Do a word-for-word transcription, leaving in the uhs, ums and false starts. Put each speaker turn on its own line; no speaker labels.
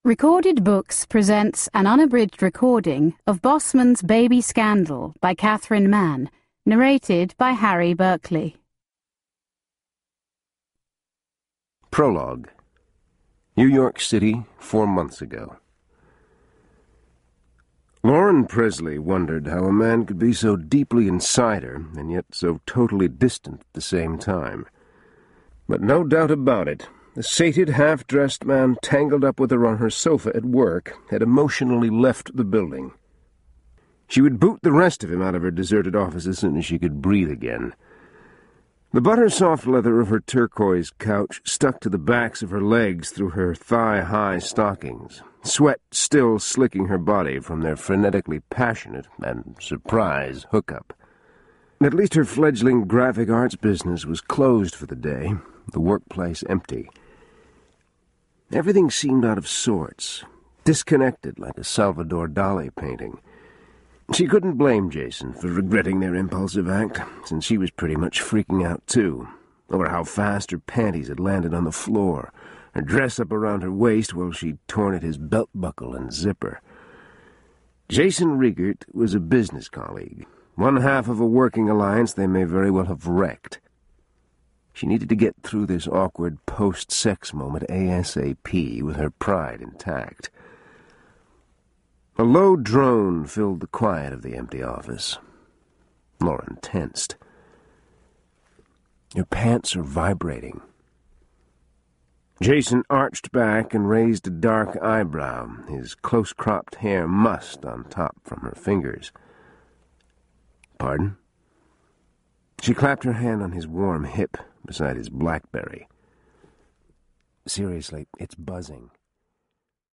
Recorded Books presents an unabridged recording of Bosman's Baby Scandal by Catherine Mann, narrated by Harry Berkeley.
Prologue. New York City, four months ago. Lauren Presley wondered how a man could be so deeply inside her and yet so totally distant at the same time. But no doubt about it, the sated, half-dressed man tangled up with her on her sofa at work had emotionally left the building. She would boot the rest of him out of her deserted office as soon as she could breathe again. The butter-soft leather of her turquoise couch stuck to the backs of her legs through her thigh-high stockings, sweat still slicking her body from their frenetically passionate and surprise hookup. At least her fledgling graphic arts business was closed for the day, the workplace empty. Everything seemed out of sorts, disconnected like a Salvador Dali painting. She couldn't blame Jason for regretting their impulsive act, since she was pretty much freaking out too, over how fast her panties had landed on the floor, her dress up around her waist while she'd torn at his belt buckle and zipper. Jason Riegert was a business colleague, one half of a working alliance they may very well have wrecked. She needed to get through this awkward post-sex moment ASAP with her pride intact. A low drone filled the quiet of the empty office. Lauren tensed. Your pants are vibrating. Jason arched back and raised a dark eyebrow, his close-cropped hair mussed on top from her fingers. Pardon? She clapped her hand on his warm hip beside his BlackBerry. Seriously, it's buzzing.